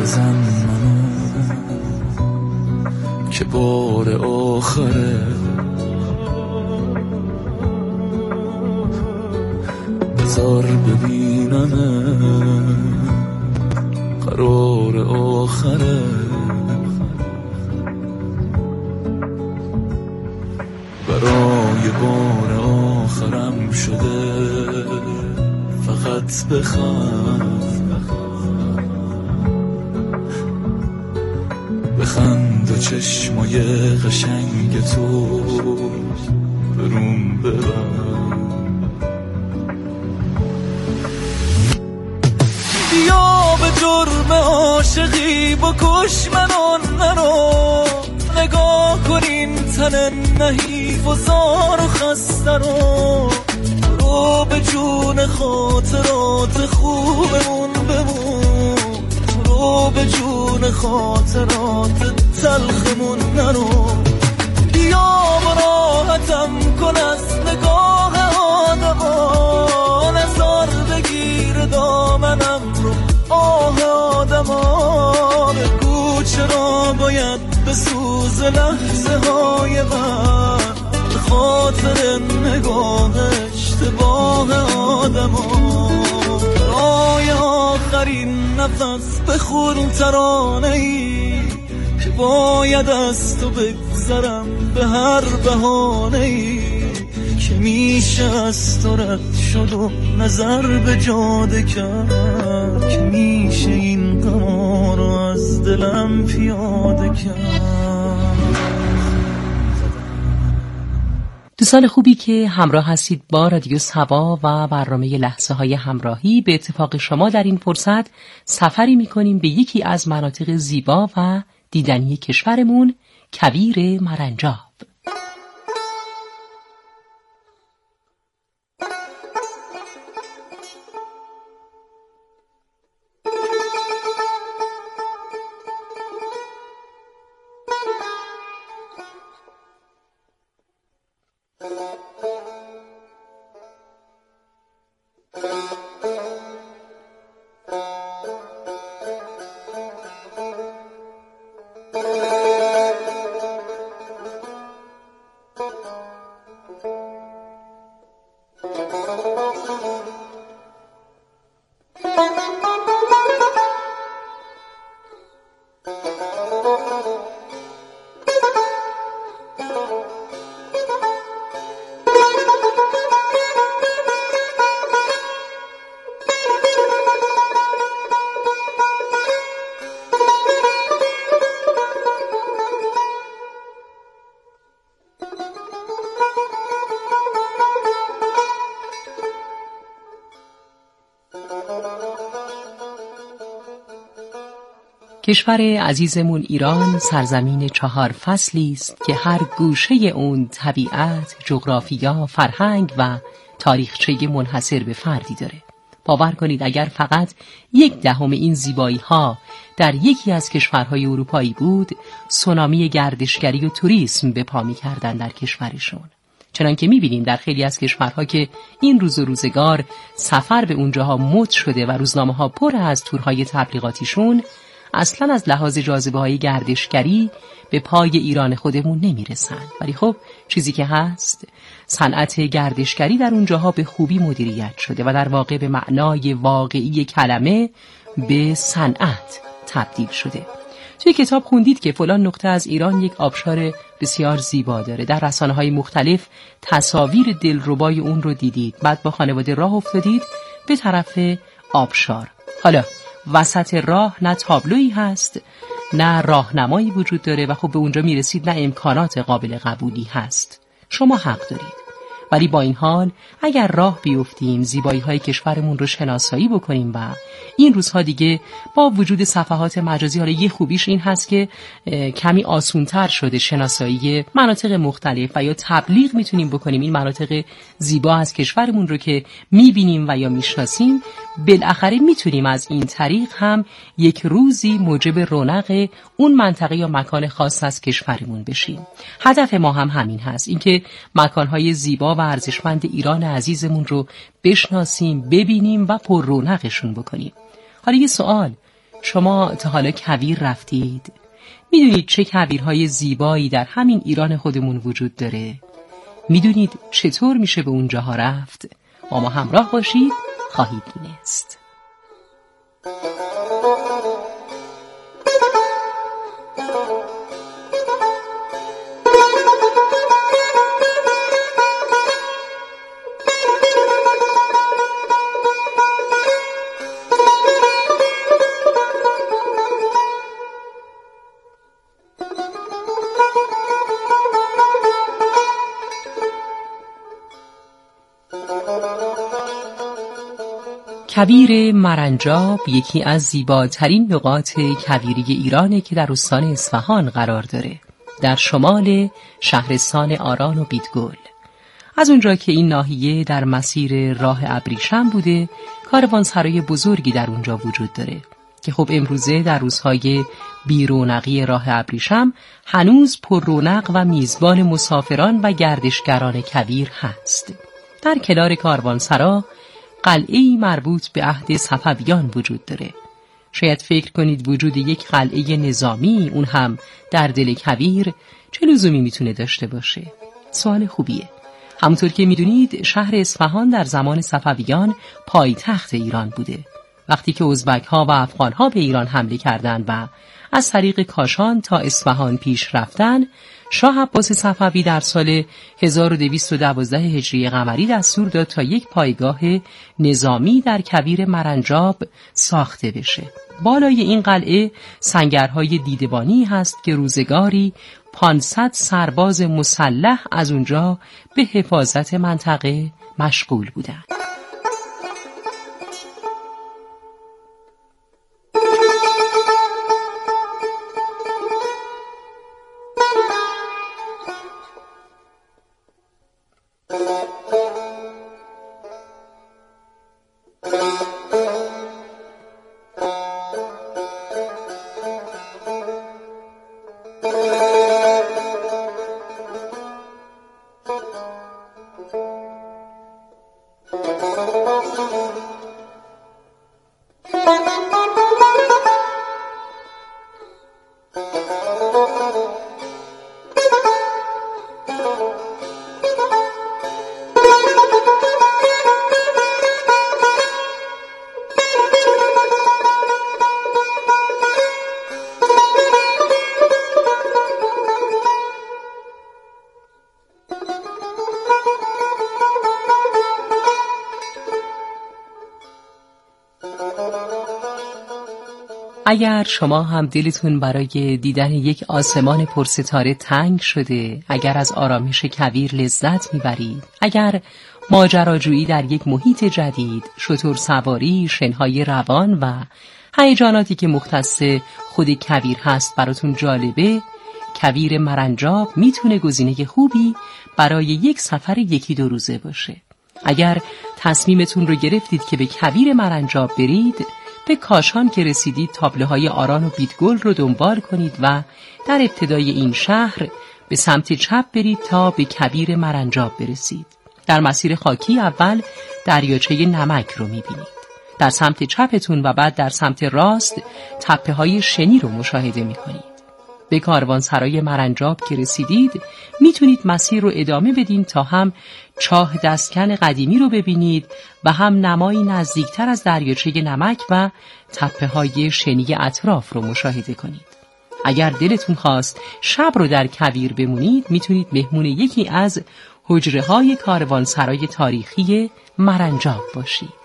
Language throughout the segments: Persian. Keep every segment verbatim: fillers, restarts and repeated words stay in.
بزن منو که بار آخره، بذار ببینمه قرار آخره. برای بار آخرم شده فقط بخند، بخند و چشمای قشنگ تو بروم ببند. بیا به جرم عاشقی بکش منو نرو، نگاه کنین تن نحیف و زار و خسته رو، رو به جون خاطرات خوبمون بمون، رو به جون خاطرات تلخمون نرو. بیا براحتم کن از نگاه آدما، نزار بگیر دامنم رو آه آدما، بگو چرا باید به سوز لحظه های من به خاطر نگاه اشتباه آدم ها، برای آخرین نفس بخور ترانه ای که باید از تو بگذرم به هر بهانه ای که میشه از تو رد شد و نظر به جاده کرد، که میشه این غما رو از دلم پیاده کرد. دوستان خوبی که همراه هستید با رادیو سوا و برنامه لحظه های همراهی، به اتفاق شما در این فرصت سفری میکنیم به یکی از مناطق زیبا و دیدنی کشورمون، کویر مرنجاب. کشور عزیزمون ایران سرزمین چهار فصلی است که هر گوشه اون طبیعت، جغرافیا، فرهنگ و تاریخچه منحصر به فردی داره. باور کنید اگر فقط یک دهم این زیبایی ها در یکی از کشورهای اروپایی بود، سونامی گردشگری و توریسم به پا می‌کردن در کشورشون. چنانکه می‌بینیم در خیلی از کشورها که این روز و روزگار سفر به اونجاها مد شده و روزنامه‌ها پر از تورهای تبلیغاتیشون، اصلا از لحاظ جاذبه‌های گردشگری به پای ایران خودمون نمیرسن. ولی خب چیزی که هست، صنعت گردشگری در اونجاها به خوبی مدیریت شده و در واقع به معنای واقعی کلمه به صنعت تبدیل شده. توی کتاب خوندید که فلان نقطه از ایران یک آبشار بسیار زیبا داره. در رسانه‌های مختلف تصاویر دلربای اون رو دیدید. بعد با خانواده راه افتادید به طرف آبشار. حالا وسط راه نه تابلویی هست، نه راهنمایی وجود داره و خب به اونجا میرسید نه امکانات قابل قبولی هست. شما حق دارید. ولی با این حال اگر راه بیفتیم، زیبایی های کشورمون رو شناسایی بکنیم و این روزها دیگه با وجود صفحات مجازی، حالا یه خوبیش این هست که کمی آسونتر شده شناسایی مناطق مختلف و یا تبلیغ میتونیم بکنیم این مناطق زیبا از کشورمون رو که میبینیم و یا میشناسیم. بالاخره میتونیم از این طریق هم یک روزی موجب رونق اون منطقه یا مکان خاص از کشورمون بشیم. هدف ما هم همین هست، اینکه مکانهای زیبا و ارزشمند ایران عزیزمون رو بشناسیم، ببینیم و پر رونقشون بکنیم. حالا یه سوال، شما تا حالا کویر رفتید؟ میدونید چه کویرهای زیبایی در همین ایران خودمون وجود داره؟ میدونید چطور میشه به اونجاها رفت؟ با ما همراه باشید، خواهید دونست. کویر مرنجاب یکی از زیباترین نقاط کویری ایرانه که در استان اصفهان قرار داره، در شمال شهرستان آران و بیدگل. از اونجا که این ناحیه در مسیر راه ابریشم بوده، کاروانسرای بزرگی در اونجا وجود داره که خب امروزه در روزهای بیرونقی راه ابریشم هنوز پر رونق و میزبان مسافران و گردشگران کویر هست. در کنار کاروانسرا قلعه‌ای مربوط به عهد صفویان وجود داره. شاید فکر کنید وجود یک قلعه نظامی، اون هم در دل کویر، چه لزومی میتونه داشته باشه؟ سوال خوبیه. همونطور که میدونید شهر اصفهان در زمان صفویان پایتخت ایران بوده. وقتی که ازبک‌ها و افغان‌ها به ایران حمله کردند و از طریق کاشان تا اصفهان پیش رفتن، شاه عباس صفوی در سال هزار و دویست و دوازده هجری قمری دستور داد تا یک پایگاه نظامی در کویر مرنجاب ساخته بشه. بالای این قلعه سنگرهای دیدبانی هست که روزگاری پانصد سرباز مسلح از اونجا به حفاظت منطقه مشغول بودند. اگر شما هم دلتون برای دیدن یک آسمان پرستاره تنگ شده، اگر از آرامش کویر لذت میبرید، اگر ماجراجویی در یک محیط جدید، شتر سواری، شنهای روان و هیجاناتی که مختص خود کویر هست براتون جالبه، کویر مرنجاب میتونه گزینه خوبی برای یک سفر یکی دو روزه باشه. اگر تصمیمتون رو گرفتید که به کویر مرنجاب برید، به کاشان که رسیدید تابلوهای آران و بیدگل رو دنبال کنید و در ابتدای این شهر به سمت چپ برید تا به کویر مرنجاب برسید. در مسیر خاکی اول دریاچه نمک رو میبینید. در سمت چپتون و بعد در سمت راست تپه های شنی رو مشاهده میکنید. به کاروانسرای مرنجاب که رسیدید میتونید مسیر رو ادامه بدین تا هم چاه دستکن قدیمی رو ببینید و هم نمایی نزدیکتر از دریاچه نمک و تپه های شنی اطراف رو مشاهده کنید. اگر دلتون خواست شب رو در کویر بمونید، میتونید مهمون یکی از حجره های کاروانسرای تاریخی مرنجاب باشید.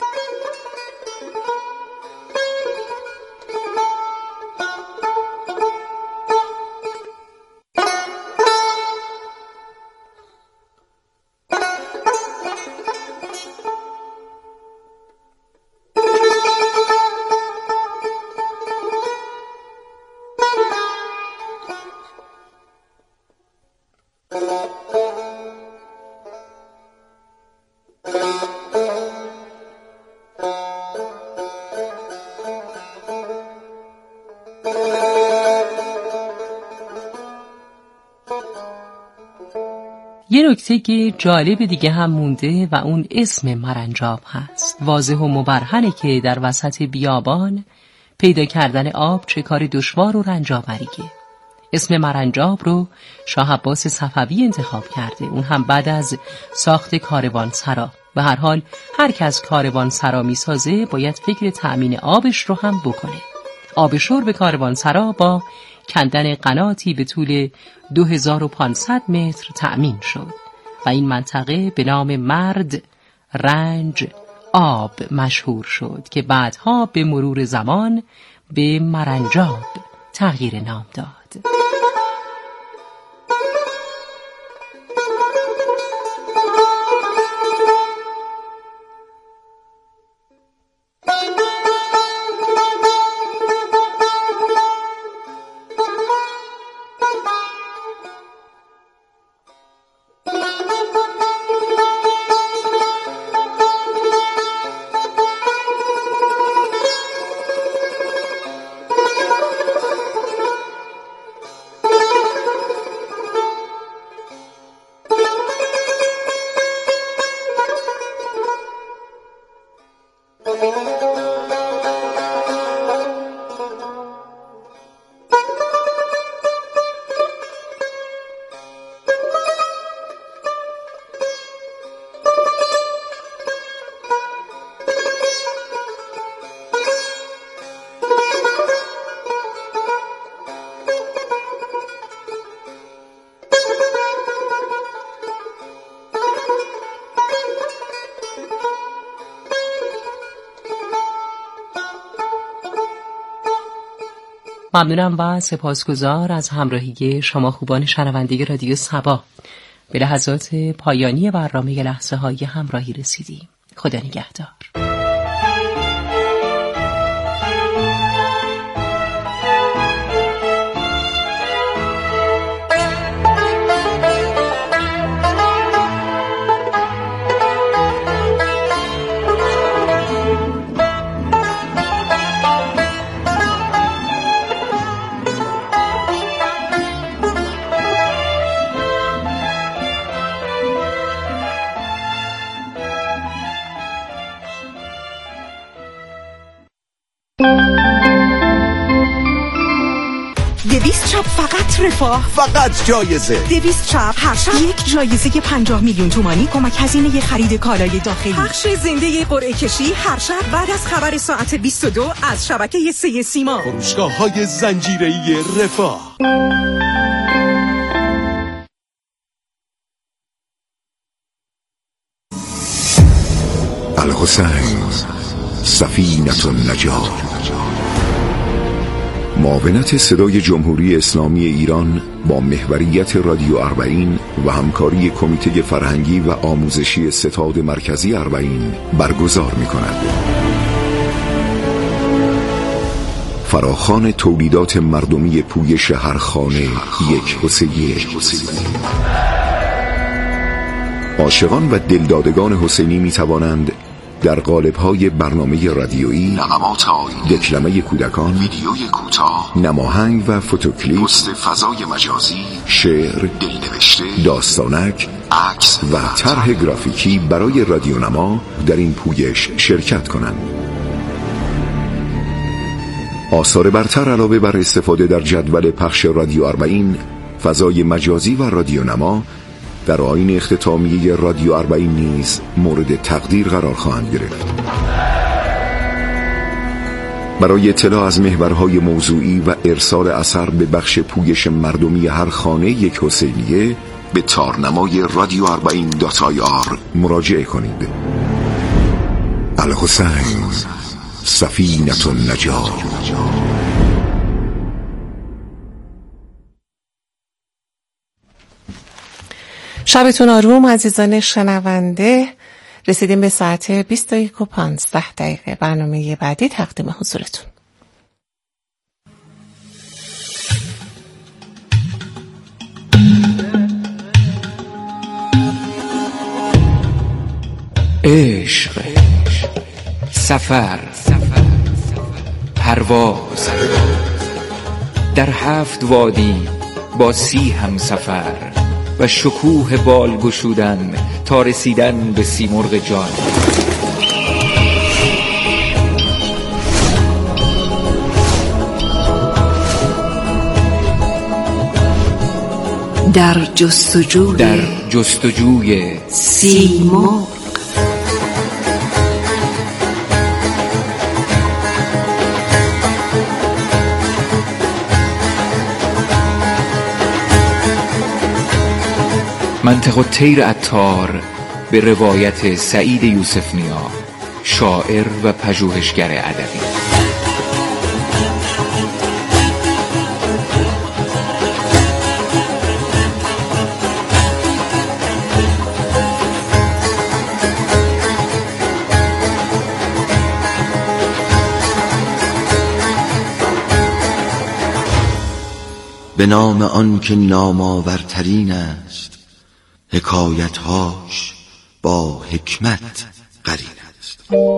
یه نکته که جالب دیگه هم مونده و اون اسم مرنجاب هست. واضح و مبرهنه که در وسط بیابان پیدا کردن آب چه کار دشوار و رنجاوریه. اسم مرنجاب رو شاه عباس صفوی انتخاب کرده، اون هم بعد از ساخت کاروانسرا. به هر حال هر کس کاروانسرا میسازه باید فکر تأمین آبش رو هم بکنه. آب شرب کاروانسرا با کندن قناتی به طول دو هزار و پانصد متر تأمین شد و این منطقه به نام مرد رنج آب مشهور شد که بعدها به مرور زمان به مرنجاب تغییر نام داد. ممنونم و سپاسگزار از همراهی شما خوبان شنونده رادیو صبا. به لحظات پایانی برنامه لحظه های همراهی رسیدیم. خدا نگهدار. دویست چاپ فقط رفاه، فقط جایزه. دویست چاپ هر شب یک جایزه پنجاه میلیون تومانی کمک هزینه خرید کالای داخلی. پخش زنده قرعه کشی هر شب بعد از خبر ساعت بیست و دو از شبکه سه سیما. فروشگاه‌های زنجیره‌ای رفاه. الحسین سفینة النجاة، معاونت صدای جمهوری اسلامی ایران با محوریت رادیو اربعین و همکاری کمیته فرهنگی و آموزشی ستاد مرکزی اربعین برگزار می کند. فراخوان تولیدات مردمی پویش هر خانه یک حسینی. عاشقان و دلدادگان حسینی می توانند در قالب‌های برنامه رادیویی، نغمات آیینی، دکلمه کودکان، ویدیوی کوتاه، نماهنگ و فوتوکلیپ، پست فضای مجازی، شعر، دلنوشته، داستانک، عکس و طرح گرافیکی برای رادیو نما در این پویش شرکت کنند. آثار برتر علاوه بر استفاده در جدول پخش رادیو اربعین، فضای مجازی و رادیو نما در آیین اختتامیه رادیو اربعین نیز مورد تقدیر قرار خواهند گرفت. برای اطلاع از محورهای موضوعی و ارسال اثر به بخش پویش مردمی هر خانه یک حسینیه به تارنمای رادیو اربعین دات آی آر مراجعه کنید. الحسین سفینة النجاة. شبتون آروم عزیزان شنونده. رسیدیم به ساعت بیست و یک و پانزده دقیقه. برنامه بعدی تقدیم حضورتون. عشق، سفر، پرواز، در هفت وادی با سی هم سفر و شکوه بال گشودن تا رسیدن به سیمرغ جان. در جستجوی در جستجوی سیمرغ. منطق الطیر عطار به روایت سعید یوسف نیا، شاعر و پژوهشگر ادبی. به نام آن که نامآورترین است، حکایتهاش با حکمت قرین است.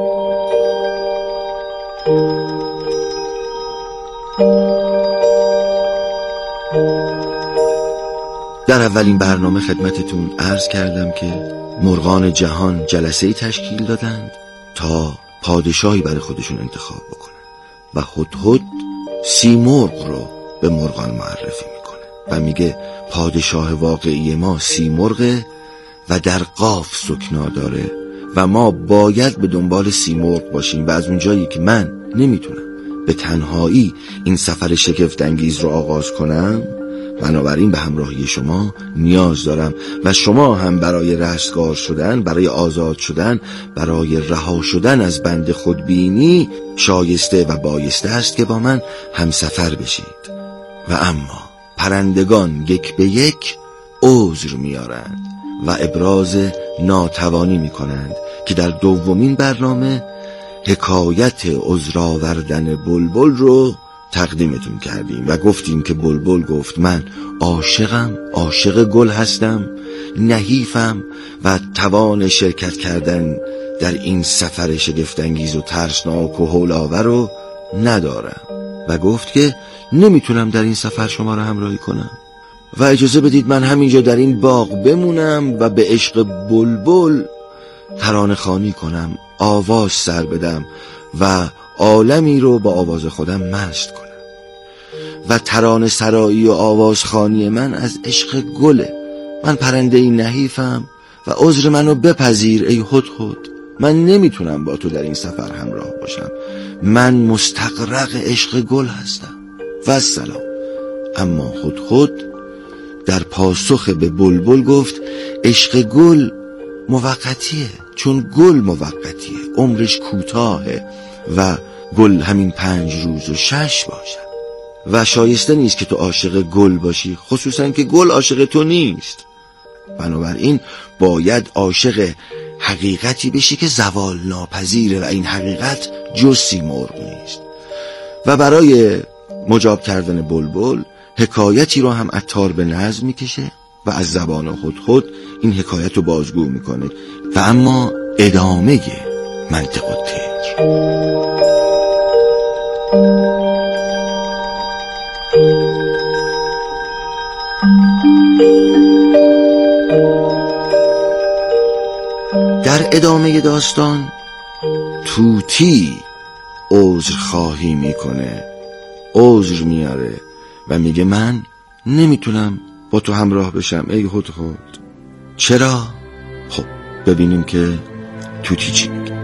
در اولین برنامه خدمتتون عرض کردم که مرغان جهان جلسه‌ای تشکیل دادند تا پادشاهی برای خودشون انتخاب بکنن و هدهد سیمرغ رو به مرغان معرفی میکنه و میگه پادشاه واقعی ما سیمرغه و در قاف سکنا داره و ما باید به دنبال سیمرغ باشیم و از اونجایی که من نمیتونم به تنهایی این سفر شگفت انگیز رو آغاز کنم، بنابراین به همراهی شما نیاز دارم و شما هم برای رستگار شدن، برای آزاد شدن، برای رها شدن از بند خودبینی شایسته و بایسته است که با من همسفر بشید. و اما پرندگان یک به یک عذر میارند و ابراز ناتوانی میکنند که در دومین برنامه حکایت عذر آوردن بلبل رو تقدیمتون کردیم و گفتیم که بلبل گفت من عاشقم، عاشق گل هستم، نحیفم و توان شرکت کردن در این سفر شگفت‌انگیز و ترسناک و هول‌آور رو ندارم و گفت که نمیتونم در این سفر شما رو همراهی کنم و اجازه بدید من همینجا در این باغ بمونم و به عشق بلبل ترانه خوانی کنم، آواز سر بدم و عالمی رو با آواز خودم مست کنم و ترانه سرایی و آوازخوانی من از عشق گله. من پرنده ای نحیفم و عذر منو بپذیر ای هدهد، من نمیتونم با تو در این سفر همراه باشم، من مستغرق عشق گل هستم و السلام. اما هدهد در پاسخ به بلبل گفت عشق گل موقتیه، چون گل موقتیه، عمرش کوتاهه و گل همین پنج روز و شش باشد و شایسته نیست که تو عاشق گل باشی، خصوصا که گل عاشق تو نیست. بنابراین باید عاشق حقیقتی بشی که زوال ناپذیره و این حقیقت جز سیمرغ نیست. و برای مجاب کردن بلبل حکایتی رو هم عطار به نظم میکشه و از زبان هدهد این حکایت رو بازگو میکنه و اما ادامه منطق الطیر. در ادامه داستان طوطی عذر خواهی میکنه، عذر میاره و میگه من نمیتونم با تو همراه بشم ای هدهد. چرا؟ خب ببینیم که طوطی چی میگه.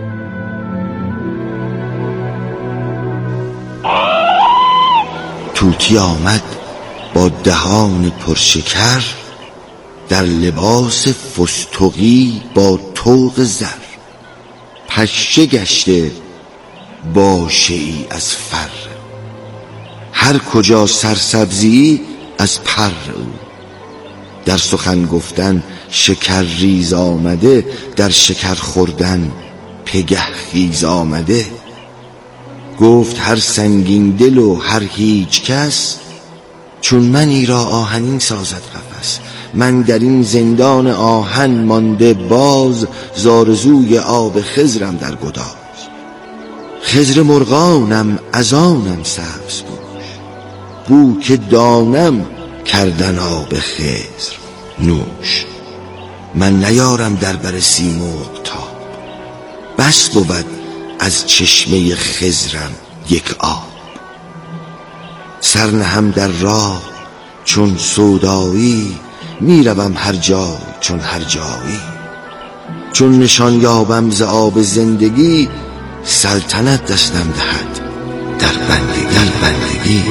طوطی آمد با دهان پرشکر، در لباس فستقی با طوق زر، پشه گشته باشه ای از فر، هر کجا سرسبزی از پر او، در سخن گفتن شکر ریز آمده، در شکر خوردن پگه خیز آمده. گفت هر سنگین دل و هر هیچ کس، چون منی را آهنین سازد قفس. من در این زندان آهن مانده باز، زارزوی آب خضرم در گداز. خضر مرغانم از آنم سبز گوش، بو که دانم کردن آب خضر نوش. من نیارم در بر سیمرغ تاب، بس بود از چشمه خضرم یک آب. سر نهم در راه چون سودایی، میروم هر جای چون هر جایی. چون نشان یابم ز آب زندگی، سلطنت دستم دهد در بندگی در بندگی.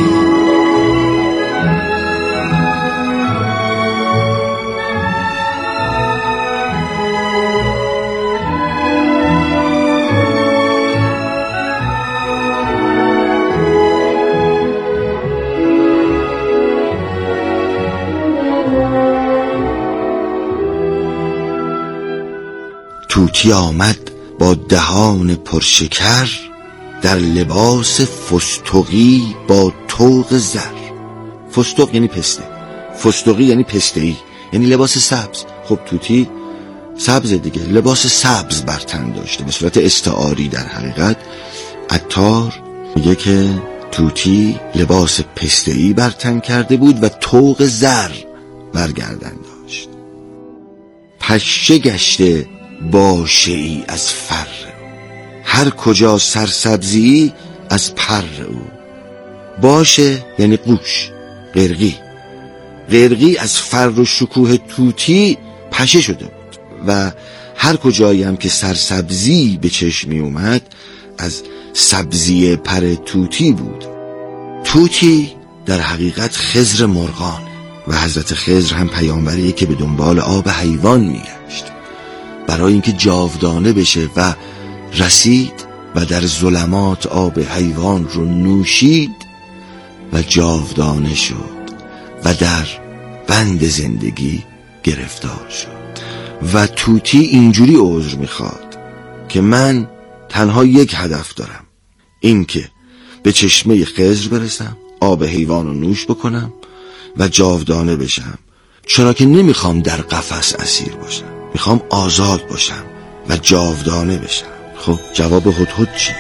طوطی آمد با دهان پرشکر، در لباس فستقی با طوق زر. فستق یعنی پسته، فستقی یعنی پسته‌ای، یعنی لباس سبز. خب طوطی سبز دیگه، لباس سبز بر تن داشته به صورت استعاری. در حقیقت عطار میگه که طوطی لباس پسته‌ای بر تن کرده بود و طوق زر بر گردن داشت. پشه گشته باشه ای از فر، هر کجا سرسبزی از پر او. باشه یعنی قوش، قرقی. قرقی از فر و شکوه طوطی پشه شده بود و هر کجایی هم که سرسبزی به چشم می اومد از سبزی پر طوطی بود. طوطی در حقیقت خضر مرغان و حضرت خضر هم پیامبریه که به دنبال آب حیوان میگشت برای اینکه جاودانه بشه و رسید و در ظلمات آب حیوان رو نوشید و جاودانه شد و در بند زندگی گرفتار شد. و طوطی اینجوری عذر میخواد که من تنها یک هدف دارم، این که به چشمه خضر برسم، آب حیوان رو نوش بکنم و جاودانه بشم، چرا که نمیخوام در قفس اسیر باشم، میخوام آزاد باشم و جاودانه بشم. خب جواب هدهد چی؟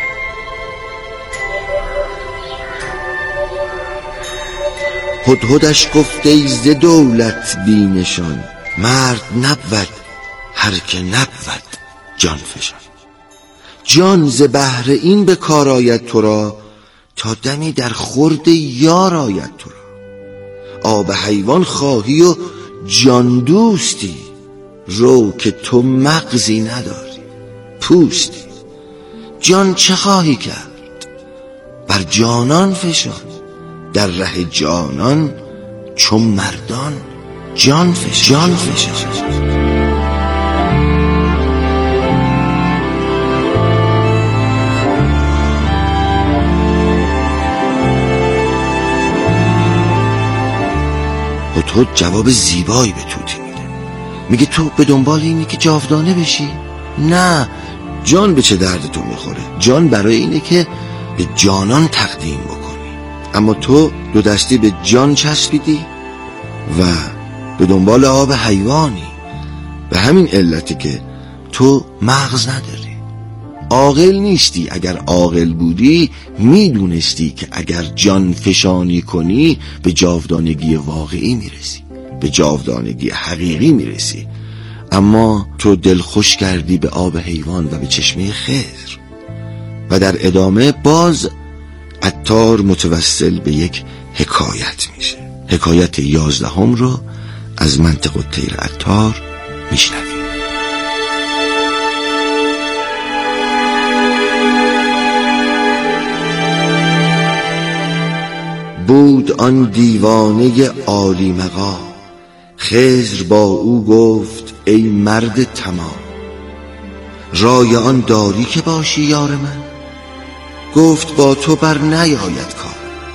هدهدش گفت ای ز دولت بی نشان، مرد نبود هر که نبود جان فشان. جان ز بهر این به کار آید تو را، تا دمی در خورد یار آید تو را. آب حیوان خواهی و جان دوستی، رو که تو مغزی نداری پوستی. جان چه خواهی کرد بر جانان فشان، در ره جانان چون مردان جان فشان جان فشان. هدهد جواب زیبایی به طوطی میده. میگه تو به دنبال اینی که جاودانه بشی؟ نه، جان به چه درد تو میخوره؟ جان برای اینه که به جانان تقدیم بکنی، اما تو دو دستی به جان چسبیدی و به دنبال آب حیوانی. به همین علتی که تو مغز نداری، عاقل نیستی. اگر عاقل بودی میدونستی که اگر جان فشانی کنی به جاودانگی واقعی میرسی، به جاودانگی حقیقی میرسی. اما تو دل خوش کردی به آب حیوان و به چشمه خضر. و در ادامه باز عطار متوسل به یک حکایت میشه. حکایت یازدهم رو از منطق الطیر عطار میشنویم. بود آن دیوانه عالی مقام، خضر با او گفت ای مرد تمام. رای آن داری که باشی یار من؟ گفت با تو بر نیاید کار.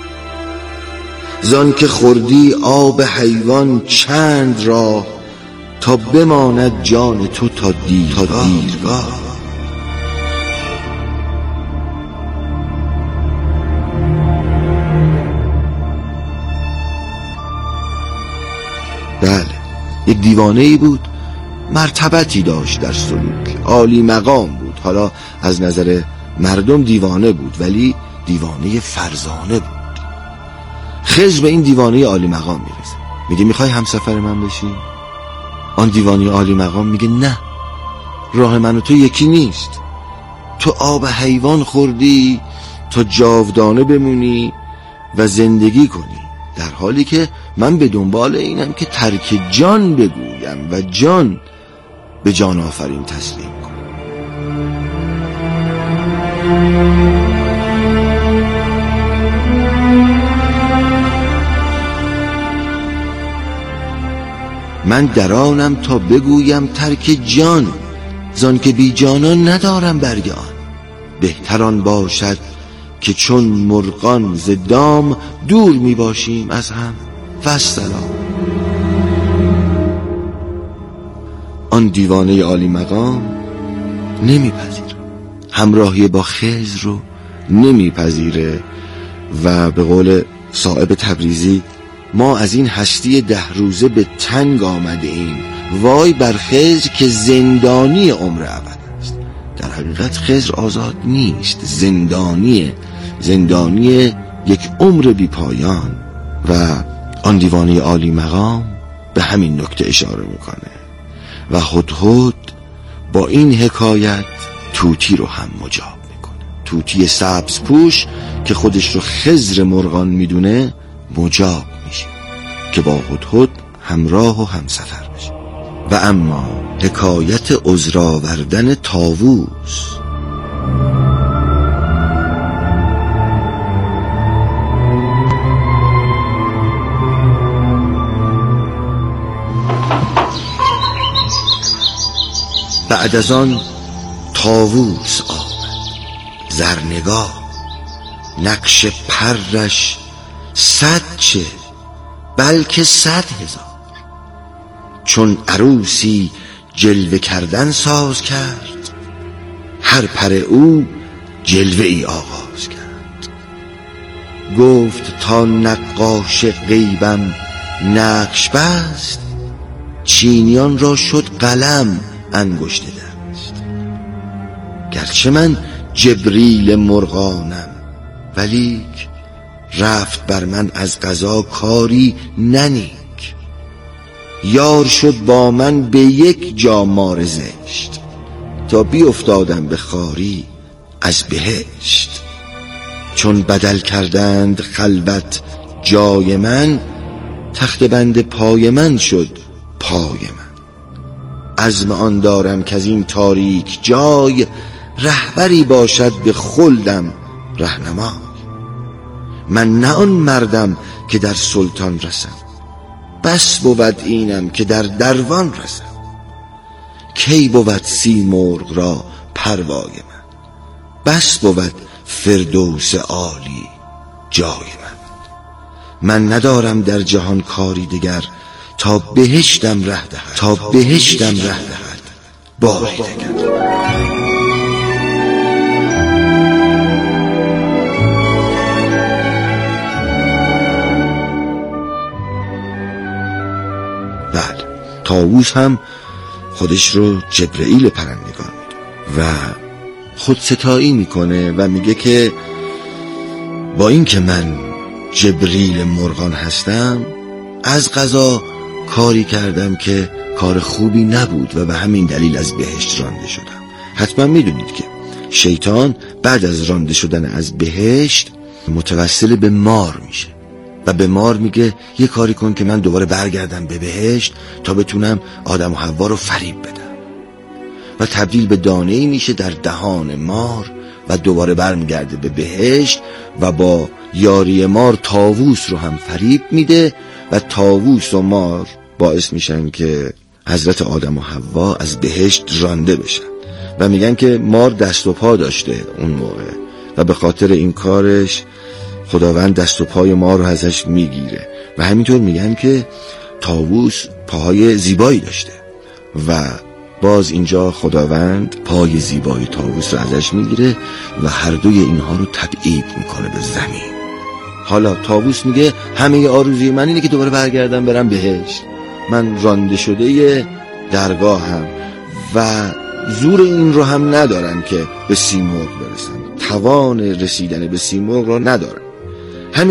زان که خوردی آب حیوان چند راه، تا بماند جان تو تا دیرگاه. بله، یک دیوانه ای بود، مرتبتی داشت در سلوک، عالی مقام بود. حالا از نظر مردم دیوانه بود ولی دیوانه فرزانه بود. خضر به این دیوانه عالی مقام میرسه، میگه میخوای همسفر من بشی؟ آن دیوانه عالی مقام میگه نه، راه من و تو یکی نیست. تو آب حیوان خوردی تا جاودانه بمونی و زندگی کنی، در حالی که من به دنبال اینم که ترک جان بگویم و جان به جان آفرین تسلیم کنم. من درانم تا بگویم ترک جان، زان که بی جانان ندارم برگ آن. بهتران باشد که چون مرغان ز دام دور می باشیم از هم والسلام. آن دیوانه عالی مقام نمیپذیره، همراهی با خضر رو نمیپذیره و به قول صائب تبریزی ما از این هستی ده روزه به تنگ آمده ایم، وای بر خضر که زندانی عمر ابد است. در حقیقت خضر آزاد نیست، زندانیه، زندانی یک عمر بی پایان. و آن دیوانه عالی مقام به همین نکته اشاره میکنه و هدهد با این حکایت طوطی رو هم مجاب میکنه. طوطی سبز پوش که خودش رو خضر مرغان میدونه مجاب میشه که با هدهد همراه و همسفر بشه. و اما حکایت عذر آوردن طاووس. بعد از آن طاووس آمد زرنگاه، نقش پرش صد چه بلکه صد هزار. چون عروسی جلوه کردن ساز کرد، هر پر او جلوه ای آغاز کرد. گفت تا نقاش غیبم نقش بست، چینیان را شد قلم انگشت دست. گرچه من جبریل مرغانم، ولیک رفت بر من از قضا کاری ننیک. یار شد با من به یک جا مار زشت، تا بی افتادم به خاری از بهشت. چون بدل کردند خلوت جای من، تخت بند پای من شد پای من. عزم آن دارم که از این تاریک جای، رهبری باشد به خلدم رهنمای. من نه آن مردم که در سلطان رسم، بس بود اینم که در دروان رسم. کی بود سیمرغ را پروای من، بس بود فردوس عالی جای من. من ندارم در جهان کاری دگر، تا بهشتم ره دهد، تا بهشتم ره دهد باری دگر. بله، طاووس هم خودش رو جبرئیل پرندگان میدونه و خودستایی میکنه و میگه که با این که من جبریل مرغان هستم، از قضا کاری کردم که کار خوبی نبود و به همین دلیل از بهشت رانده شدم. حتما میدونید که شیطان بعد از رانده شدن از بهشت متوسل به مار میشه و به مار میگه یه کاری کن که من دوباره برگردم به بهشت تا بتونم آدم و حوا رو فریب بدم. و تبدیل به دانه‌ای میشه در دهان مار و دوباره برمیگرده به بهشت و با یاری مار طاووس رو هم فریب میده و طاووس و مار باعث میشن که حضرت آدم و حوا از بهشت رانده بشن و میگن که مار دست و پا داشته اون موقع و به خاطر این کارش خداوند دست و پای مار رو ازش میگیره و همینطور میگن که طاووس پاهای زیبایی داشته و باز اینجا خداوند پای زیبای طاووس رو ازش میگیره و هر دوی اینها رو تبعید میکنه به زمین. حالا طاووس میگه همه آرزوی من اینه که دوباره برگردم برم بهشت، من رانده شده درگاهم و زور این رو هم ندارم که به سیمرغ برسم، توان رسیدن به سیمرغ رو ندارم.